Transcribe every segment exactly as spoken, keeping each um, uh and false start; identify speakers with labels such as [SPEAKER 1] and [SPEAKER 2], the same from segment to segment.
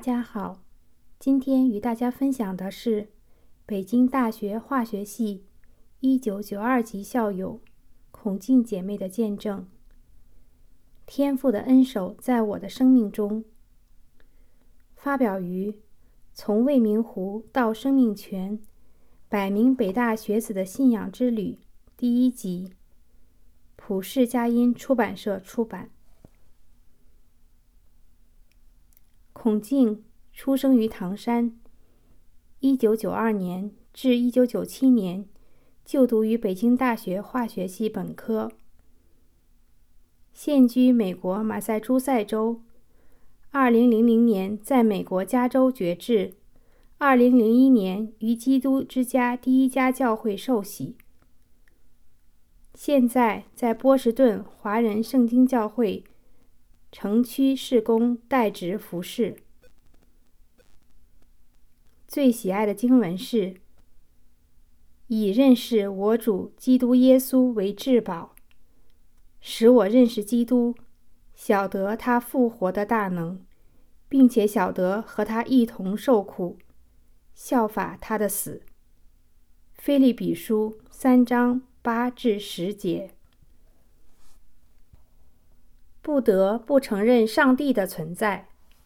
[SPEAKER 1] 家好，今天与大家分享的是北京大学化学系一九九二级校友孔静姐妹的见证。天父的恩手在我的生命中，发表于从未名湖到生命泉，百名北大学子的信仰之旅第一集，普世佳音出版社出版。孔静出生于唐山，一九九二年至一九九七年就读于北京大学化学系本科，现居美国马萨诸塞州，二零零零年在美国加州爵至，二零零一年于基督之家第一家教会受洗，现在在波士顿华人圣经教会城区事工代职服侍。最喜爱的经文是：以认识我主基督耶稣为至宝，使我认识基督，晓得他复活的大能，并且晓得和他一同受苦，效法他的死。腓立比书三章八至十节。不得不承认上帝的存在。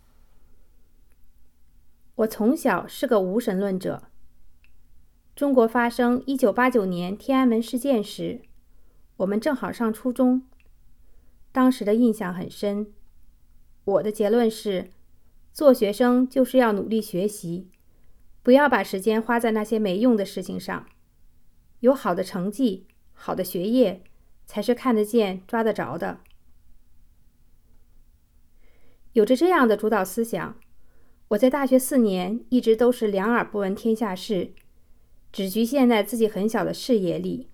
[SPEAKER 1] 我从小是个无神论者。中国发生一九八九年天安门事件时，我们正好上初中，当时的印象很深。我的结论是，做学生就是要努力学习，不要把时间花在那些没用的事情上。有好的成绩，好的学业，才是看得见、抓得着的。有着这样的主导思想，我在大学四年一直都是两耳不闻天下事，只局限在自己很小的视野里。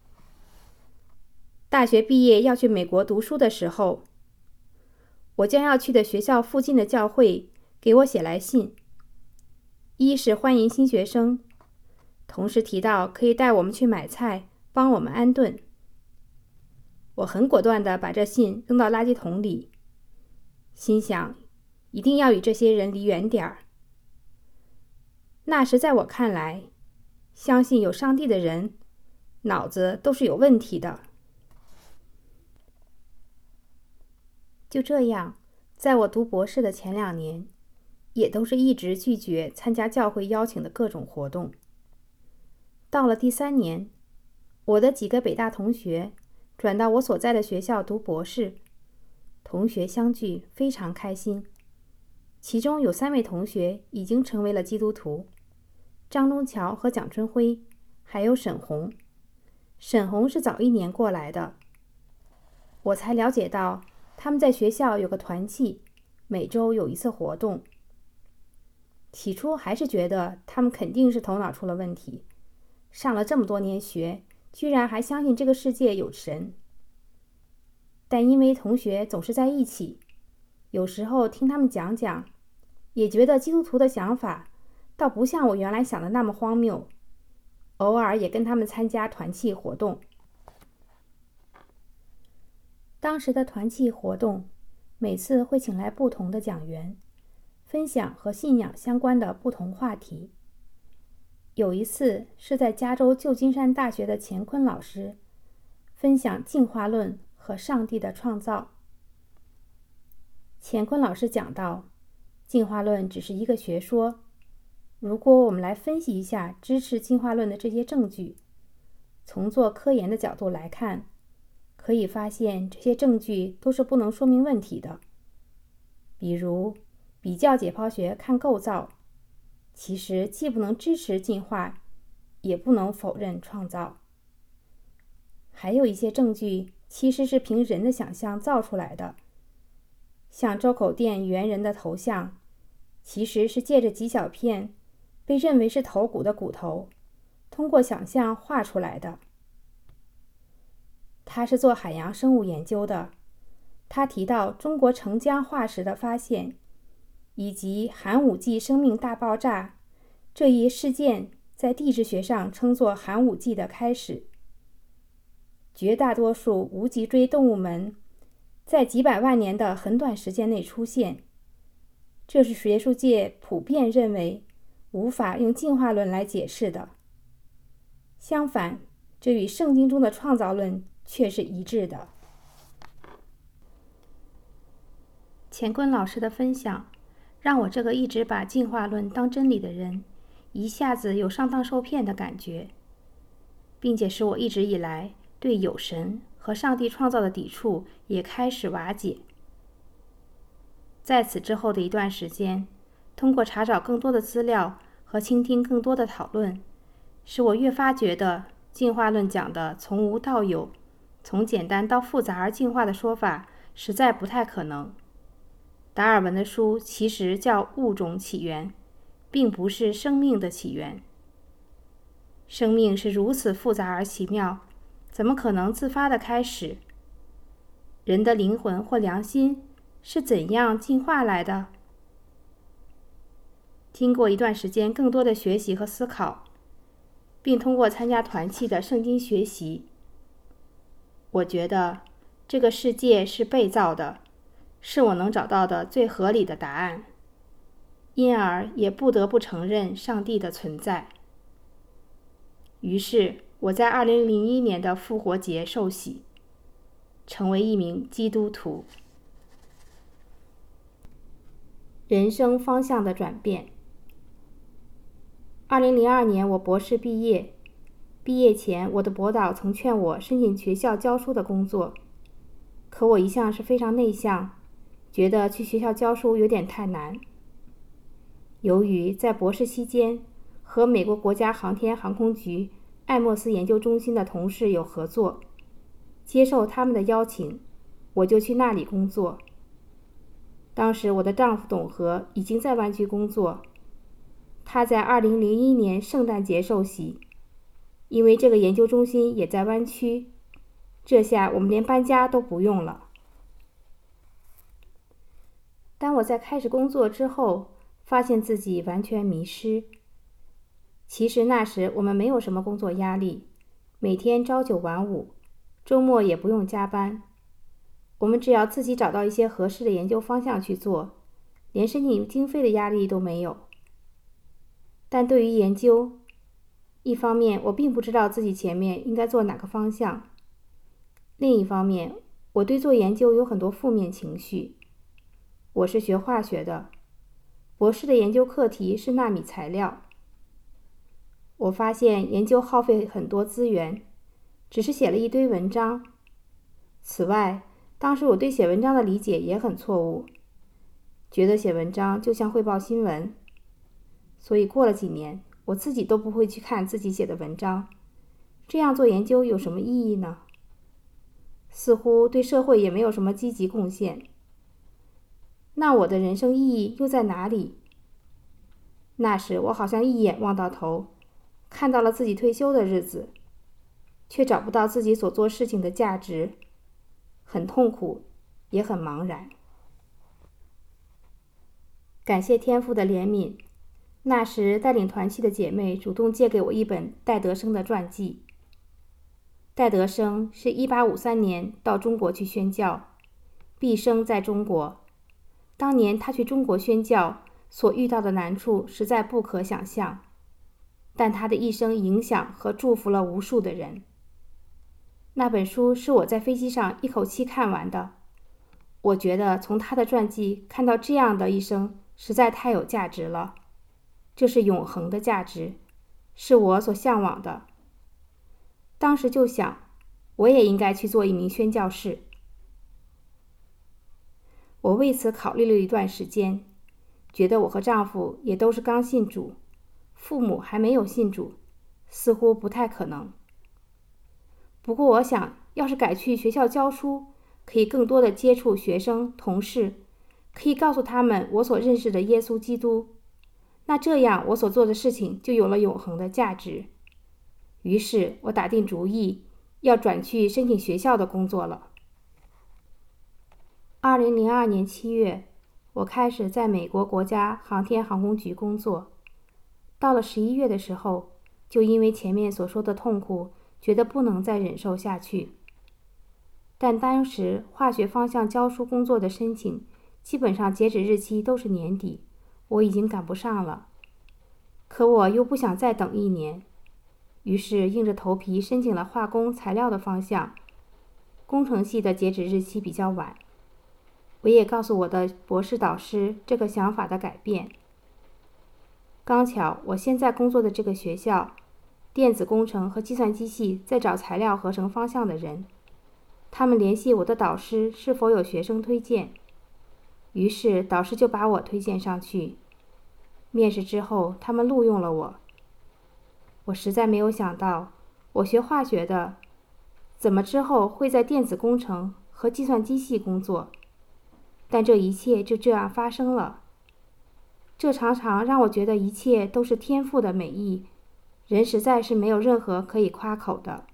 [SPEAKER 1] 大学毕业要去美国读书的时候，我将要去的学校附近的教会给我写来信，一是欢迎新学生，同时提到可以带我们去买菜，帮我们安顿。我很果断地把这信扔到垃圾桶里，心想一定要与这些人离远点儿。那时在我看来，相信有上帝的人脑子都是有问题的。就这样，在我读博士的前两年，也都是一直拒绝参加教会邀请的各种活动。到了第三年，我的几个北大同学转到我所在的学校读博士，同学相聚非常开心。其中有三位同学已经成为了基督徒，张东桥和蒋春辉，还有沈红。沈红是早一年过来的。我才了解到他们在学校有个团契，每周有一次活动。起初还是觉得他们肯定是头脑出了问题，上了这么多年学，居然还相信这个世界有神。但因为同学总是在一起，有时候听他们讲讲，也觉得基督徒的想法倒不像我原来想的那么荒谬，偶尔也跟他们参加团契活动。当时的团契活动，每次会请来不同的讲员，分享和信仰相关的不同话题。有一次是在加州旧金山大学的钱坤老师分享进化论和上帝的创造。钱坤老师讲到，进化论只是一个学说，如果我们来分析一下支持进化论的这些证据，从做科研的角度来看，可以发现这些证据都是不能说明问题的。比如比较解剖学看构造，其实既不能支持进化，也不能否认创造。还有一些证据其实是凭人的想象造出来的，像周口店猿人的头像，其实是借着几小片被认为是头骨的骨头，通过想象画出来的。他是做海洋生物研究的，他提到中国澄江化石的发现，以及寒武纪生命大爆炸这一事件在地质学上称作寒武纪的开始。绝大多数无脊椎动物门在几百万年的很短时间内出现， 这是学术界普遍认为无法用进化论来解释的。相反，这与圣经中的创造论却是一致的。钱坤老师的分享，让我这个一直把进化论当真理的人，一下子有上当受骗的感觉，并且使我一直以来对有神和上帝创造的抵触也开始瓦解。在此之后的一段时间，通过查找更多的资料和倾听更多的讨论，使我越发觉得进化论讲的从无到有，从简单到复杂而进化的说法实在不太可能。达尔文的书其实叫《物种起源》，并不是生命的起源。生命是如此复杂而奇妙，怎么可能自发的开始？人的灵魂或良心是怎样进化来的？经过一段时间更多的学习和思考，并通过参加团契的圣经学习，我觉得这个世界是被造的，是我能找到的最合理的答案，因而也不得不承认上帝的存在。于是我在二零零一年的复活节受洗，成为一名基督徒。人生方向的转变。二零零二年我博士毕业，毕业前我的博导曾劝我申请学校教书的工作，可我一向是非常内向，觉得去学校教书有点太难。由于在博士期间和美国国家航天航空局艾默斯研究中心的同事有合作，接受他们的邀请，我就去那里工作。当时我的丈夫董和已经在湾区工作，他在二零零一年圣诞节受洗，因为这个研究中心也在湾区，这下我们连搬家都不用了。当我在开始工作之后，发现自己完全迷失。其实那时我们没有什么工作压力，每天朝九晚五，周末也不用加班。我们只要自己找到一些合适的研究方向去做，连申请经费的压力都没有。但对于研究，一方面我并不知道自己前面应该做哪个方向，另一方面我对做研究有很多负面情绪。我是学化学的，博士的研究课题是纳米材料。我发现研究耗费很多资源，只是写了一堆文章。此外，当时我对写文章的理解也很错误，觉得写文章就像汇报新闻。所以过了几年，我自己都不会去看自己写的文章。这样做研究有什么意义呢？似乎对社会也没有什么积极贡献。那我的人生意义又在哪里？那时我好像一眼望到头，看到了自己退休的日子，却找不到自己所做事情的价值，很痛苦，也很茫然。感谢天父的怜悯，那时带领团契的姐妹主动借给我一本戴德生的传记。戴德生是一八五三年到中国去宣教，毕生在中国。当年他去中国宣教所遇到的难处实在不可想象，但他的一生影响和祝福了无数的人。那本书是我在飞机上一口气看完的，我觉得从他的传记看到这样的一生实在太有价值了，这是永恒的价值，是我所向往的。当时就想，我也应该去做一名宣教士。我为此考虑了一段时间，觉得我和丈夫也都是刚信主，父母还没有信主，似乎不太可能。不过我想，要是改去学校教书，可以更多的接触学生、同事，可以告诉他们我所认识的耶稣基督，那这样我所做的事情就有了永恒的价值。于是我打定主意，要转去申请学校的工作了。二零零二年七月，我开始在美国国家航天航空局工作。到了十一月的时候，就因为前面所说的痛苦，觉得不能再忍受下去。但当时化学方向教书工作的申请基本上截止日期都是年底，我已经赶不上了。可我又不想再等一年，于是硬着头皮申请了化工材料的方向。工程系的截止日期比较晚。我也告诉我的博士导师这个想法的改变。刚巧我现在工作的这个学校，电子工程和计算机系在找材料合成方向的人，他们联系我的导师是否有学生推荐，于是导师就把我推荐上去。面试之后，他们录用了我。我实在没有想到，我学化学的，怎么之后会在电子工程和计算机系工作？但这一切就这样发生了。这常常让我觉得一切都是天赋的美意，人实在是没有任何可以夸口的。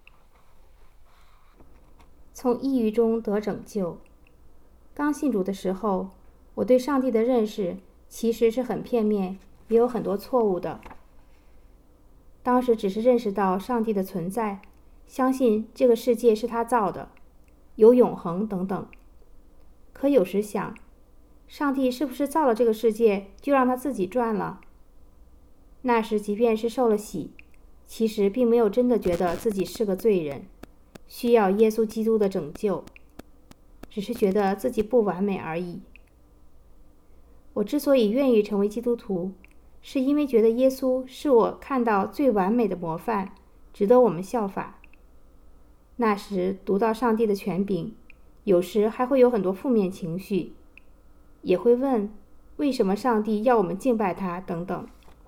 [SPEAKER 1] 从抑郁中得拯救。刚信主的时候，我对上帝的认识其实是很片面，也有很多错误的。当时只是认识到上帝的存在，相信这个世界是他造的，有永恒等等。可有时想，上帝是不是造了这个世界，就让他自己转了？那时即便是受了洗，其实并没有真的觉得自己是个罪人，需要耶稣基督的拯救，只是觉得自己不完美而已。我之所以愿意成为基督徒，是因为觉得耶稣是我看到最完美的模范，值得我们效法。那时读到上帝的权柄，有时还会有很多负面情绪，也会问为什么上帝要我们敬拜他等等。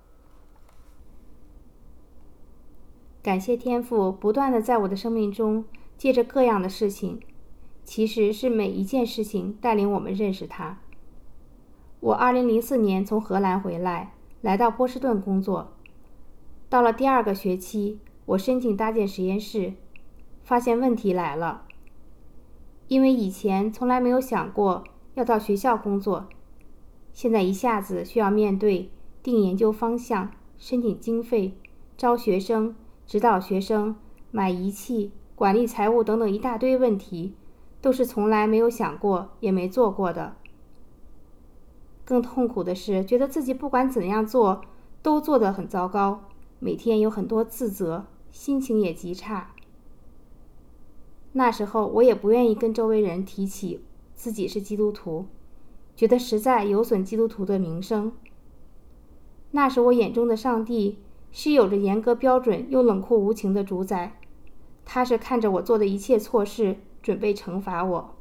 [SPEAKER 1] 感谢天父不断地在我的生命中借着各样的事情，其实是每一件事情带领我们认识他。我二零零四年从荷兰回来，来到波士顿工作。到了第二个学期，我申请搭建实验室，发现问题来了。因为以前从来没有想过要到学校工作，现在一下子需要面对定研究方向、申请经费、招学生、指导学生、买仪器、管理财务等等一大堆问题，都是从来没有想过也没做过的。更痛苦的是，觉得自己不管怎样做都做得很糟糕，每天有很多自责，心情也极差。那时候我也不愿意跟周围人提起自己是基督徒，觉得实在有损基督徒的名声。那时我眼中的上帝是有着严格标准又冷酷无情的主宰，他是看着我做的一切错事，准备惩罚我。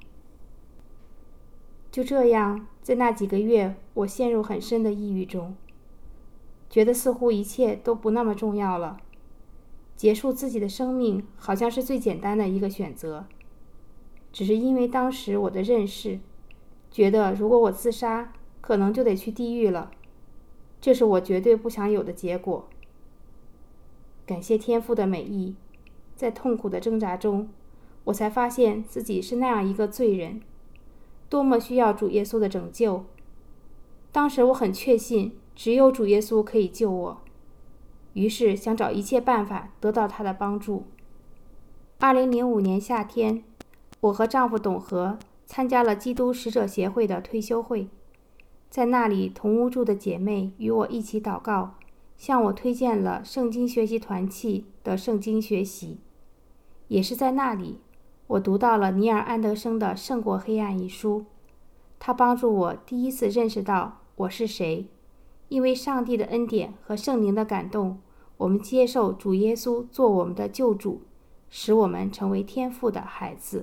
[SPEAKER 1] 就这样，在那几个月，我陷入很深的抑郁中，觉得似乎一切都不那么重要了。结束自己的生命好像是最简单的一个选择，只是因为当时我的认识，觉得如果我自杀，可能就得去地狱了，这是我绝对不想有的结果。感谢天父的美意，在痛苦的挣扎中，我才发现自己是那样一个罪人，多么需要主耶稣的拯救。当时我很确信，只有主耶稣可以救我，于是想找一切办法得到他的帮助。二零零五年夏天，我和丈夫董和参加了基督使者协会的退休会，在那里同屋住的姐妹与我一起祷告，向我推荐了圣经学习团契的圣经学习。也是在那里，我读到了尼尔·安德生的《胜过黑暗》一书，他帮助我第一次认识到我是谁。因为上帝的恩典和圣灵的感动，我们接受主耶稣做我们的救主，使我们成为天父的孩子。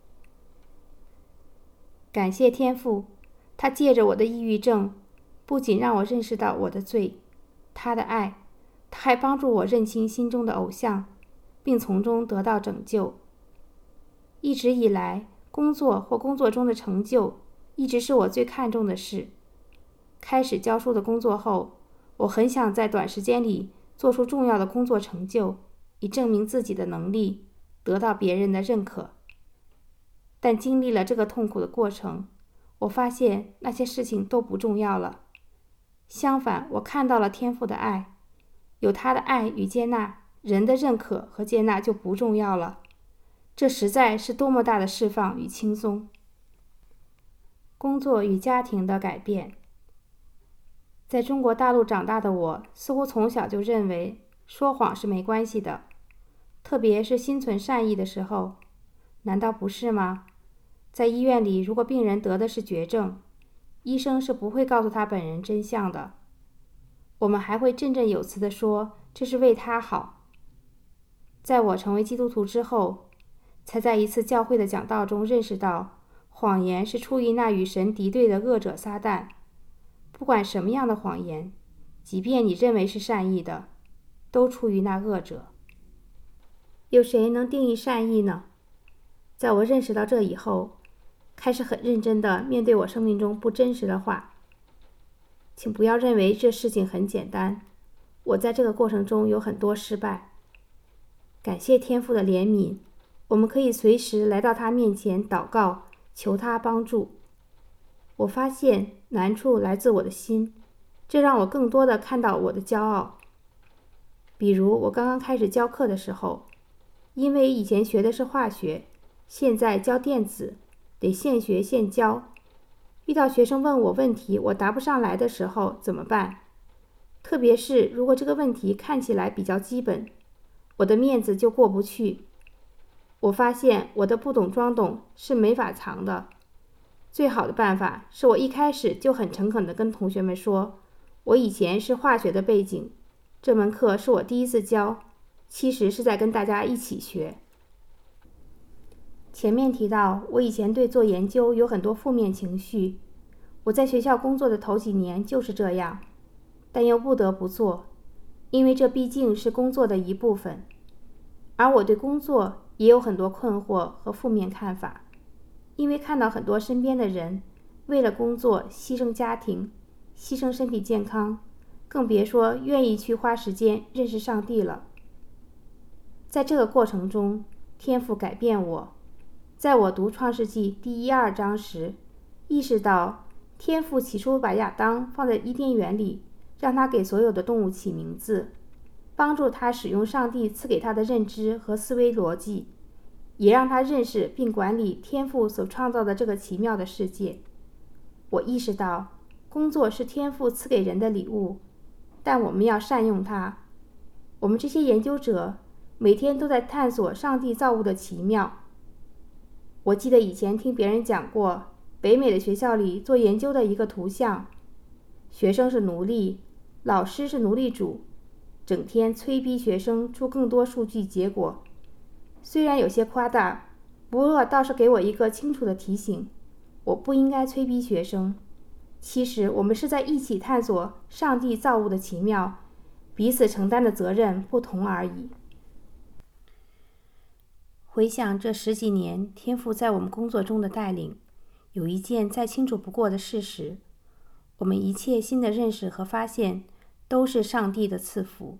[SPEAKER 1] 感谢天父，他借着我的抑郁症，不仅让我认识到我的罪，他的爱，他还帮助我认清心中的偶像，并从中得到拯救。一直以来，工作或工作中的成就，一直是我最看重的事。开始教书的工作后，我很想在短时间里做出重要的工作成就，以证明自己的能力，得到别人的认可。但经历了这个痛苦的过程，我发现那些事情都不重要了。相反，我看到了天父的爱，有他的爱与接纳，人的认可和接纳就不重要了。这实在是多么大的释放与轻松。 工作与家庭的改变。在中国大陆长大的我，似乎从小就认为说谎是没关系的，特别是心存善意的时候。难道不是吗？在医院里，如果病人得的是绝症，医生是不会告诉他本人真相的。我们还会振振有词地说，这是为他好。在我成为基督徒之后，才在一次教会的讲道中认识到，谎言是出于那与神敌对的恶者撒旦。不管什么样的谎言，即便你认为是善意的，都出于那恶者。有谁能定义善意呢？在我认识到这以后，开始很认真地面对我生命中不真实的话。请不要认为这事情很简单，我在这个过程中有很多失败。感谢天父的怜悯，我们可以随时来到他面前祷告，求他帮助。我发现难处来自我的心，这让我更多地看到我的骄傲。比如我刚刚开始教课的时候，因为以前学的是化学，现在教电子，得现学现教。遇到学生问我问题，我答不上来的时候怎么办？特别是如果这个问题看起来比较基本，我的面子就过不去。我发现我的不懂装懂是没法藏的。最好的办法是我一开始就很诚恳地跟同学们说，我以前是化学的背景，这门课是我第一次教，其实是在跟大家一起学。前面提到，我以前对做研究有很多负面情绪，我在学校工作的头几年就是这样，但又不得不做，因为这毕竟是工作的一部分。而我对工作也有很多困惑和负面看法，因为看到很多身边的人为了工作牺牲家庭，牺牲身体健康，更别说愿意去花时间认识上帝了。在这个过程中，天父改变我。在我读创世纪第一二章时，意识到天父起初把亚当放在伊甸园里，让他给所有的动物起名字，帮助他使用上帝赐给他的认知和思维逻辑，也让他认识并管理天父所创造的这个奇妙的世界。我意识到工作是天父赐给人的礼物，但我们要善用它。我们这些研究者每天都在探索上帝造物的奇妙。我记得以前听别人讲过北美的学校里做研究的一个图像，学生是奴隶，老师是奴隶主，整天催逼学生出更多数据结果。虽然有些夸大，不过倒是给我一个清楚的提醒，我不应该催逼学生。其实我们是在一起探索上帝造物的奇妙，彼此承担的责任不同而已。回想这十几年天父在我们工作中的带领，有一件再清楚不过的事实，我们一切新的认识和发现都是上帝的赐福。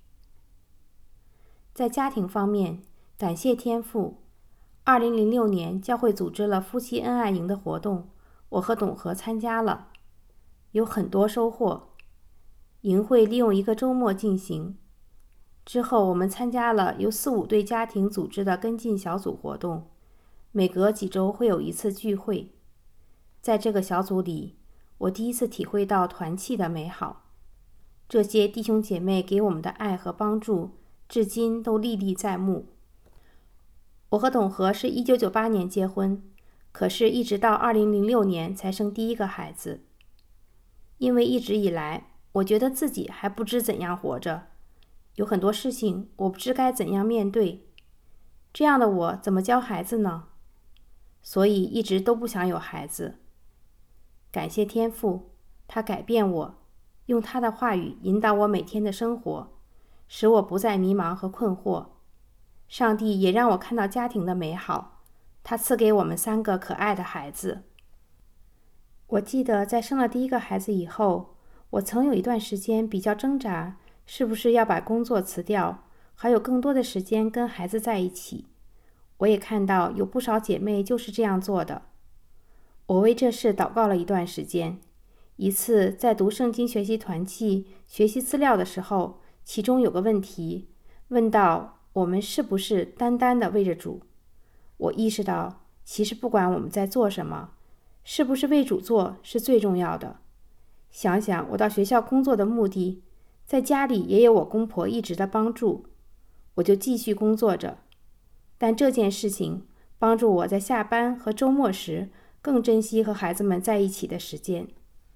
[SPEAKER 1] 在家庭方面，感谢天父，二零零六年教会组织了夫妻恩爱营的活动，我和董和参加了，有很多收获。营会利用一个周末进行，之后我们参加了由四五对家庭组织的跟进小组活动，每隔几周会有一次聚会。在这个小组里，我第一次体会到团契的美好。这些弟兄姐妹给我们的爱和帮助，至今都历历在目。我和董和是一九九八年结婚，可是一直到二零零六年才生第一个孩子。因为一直以来，我觉得自己还不知怎样活着，有很多事情我不知该怎样面对。这样的我怎么教孩子呢？所以一直都不想有孩子。感谢天父，他改变我，用他的话语引导我每天的生活，使我不再迷茫和困惑。上帝也让我看到家庭的美好，他赐给我们三个可爱的孩子。我记得在生了第一个孩子以后，我曾有一段时间比较挣扎，是不是要把工作辞掉，还有更多的时间跟孩子在一起。我也看到有不少姐妹就是这样做的。我为这事祷告了一段时间。一次在读圣经学习团契学习资料的时候，其中有个问题问到我们是不是单单的为着主。我意识到其实不管我们在做什么， 是不是为主做是最重要的。想想我到学校工作的目的，在家里也有我公婆一直的帮助，我就继续工作着。但这件事情帮助我在下班和周末时更珍惜和孩子们在一起的时间。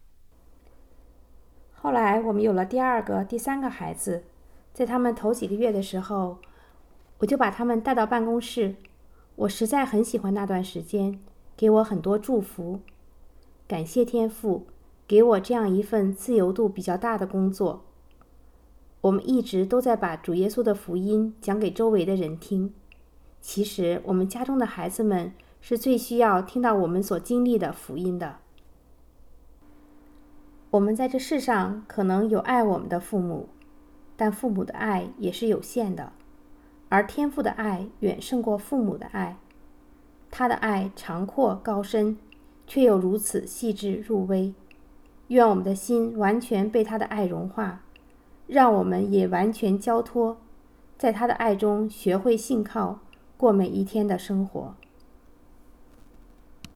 [SPEAKER 1] 后来我们有了第二个、第三个孩子，在他们头几个月的时候，我就把他们带到办公室。我实在很喜欢那段时间，给我很多祝福。感谢天父给我这样一份自由度比较大的工作。我们一直都在把主耶稣的福音讲给周围的人听。其实我们家中的孩子们是最需要听到我们所经历的福音的。我们在这世上可能有爱我们的父母，但父母的爱也是有限的，而天父的爱远胜过父母的爱。他的爱长阔高深，却又如此细致入微。愿我们的心完全被他的爱融化，让我们也完全交托，在他的爱中学会信靠，过每一天的生活。